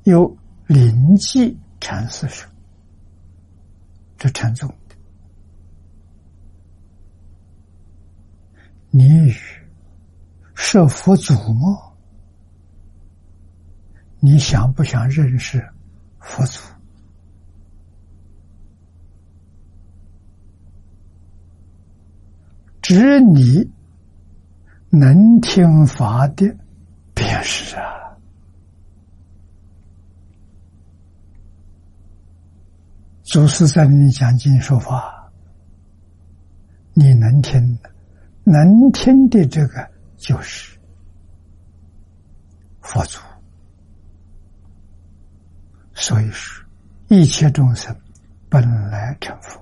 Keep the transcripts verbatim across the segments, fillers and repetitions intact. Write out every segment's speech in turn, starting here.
有临济禅师说，这禅宗的，你与是佛祖吗？你想不想认识佛祖？只你能听法的便是啊。祖师在你讲经说法，你能听的，能听的这个就是佛祖。所以说，一切众生本来成佛。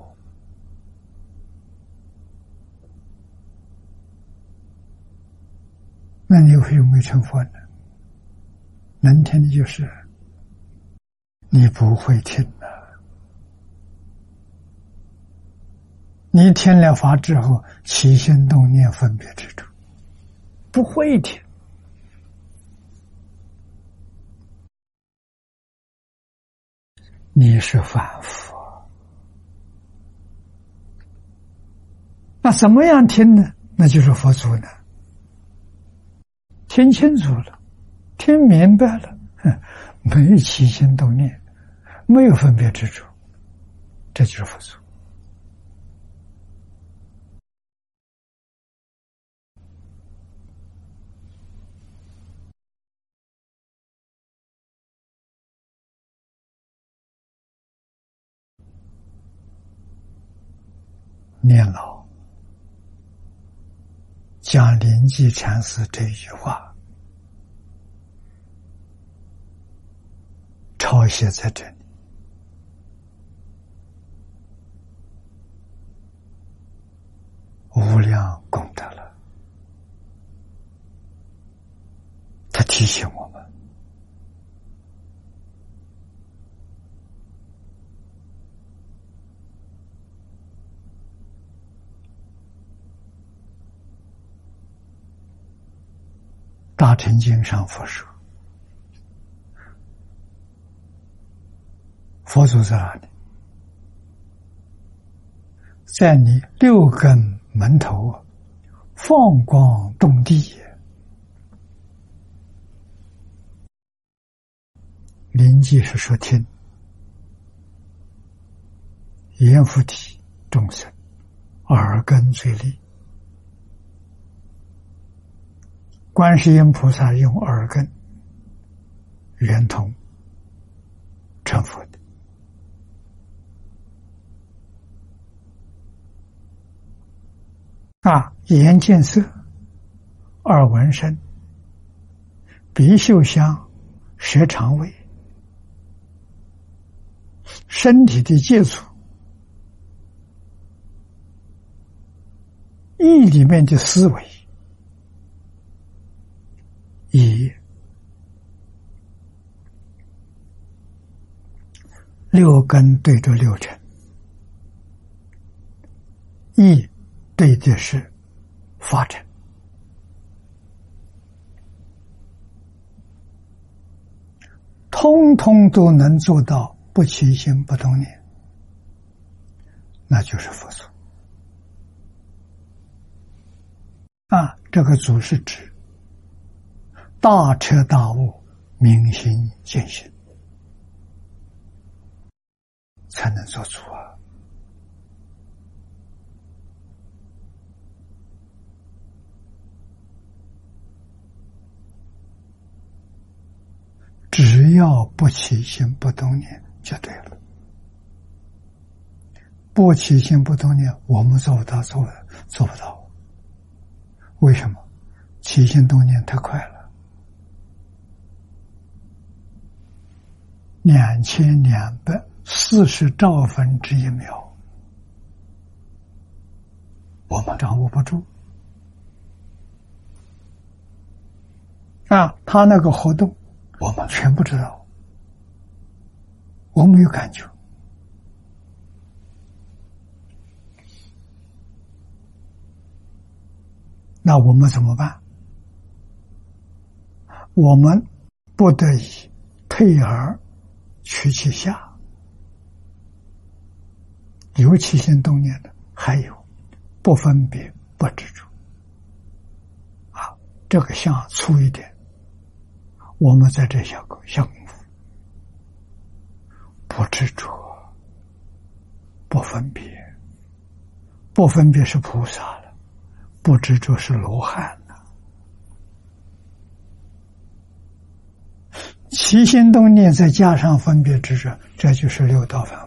那你会没成佛呢？能听的就是你不会听了。你听了法之后，起心动念分别执着，不会听。你是凡夫，那怎么样听呢？那就是佛祖呢。听清楚了，听明白了，没有起心动念，没有分别执着，这就是佛祖。念老讲临济禅师这一句话抄写在这里，无量功德了。他提醒我们，大乘经上佛说，佛祖在哪里？在你六根门头放光种地也。临济是说听，阎浮提众生耳根最利，观世音菩萨用耳根圆通成佛的。啊，眼见色，耳闻声，鼻嗅香，舌尝味，身体的接触，意里面的思维，以六根对着六尘，意对的是法尘，通通都能做到不起心不动念，那就是佛祖。啊，这个祖是指大彻大悟、明心见性，才能做主啊。只要不起心不动念就对了。不起心不动念，我们做不到，做做不到。为什么？起心动念太快了，两千两百四十兆分之一秒，我们掌握不住。啊，他那个活动，我们全不知道，我没有感觉。那我们怎么办？我们不得已配而取其下，有起心动念的，还有不分别不执着啊，这个相粗一点，我们在这下下功夫，不执着，不分别，不分别是菩萨了，不执着是罗汉了。起心动念再加上分别执着，这就是六道分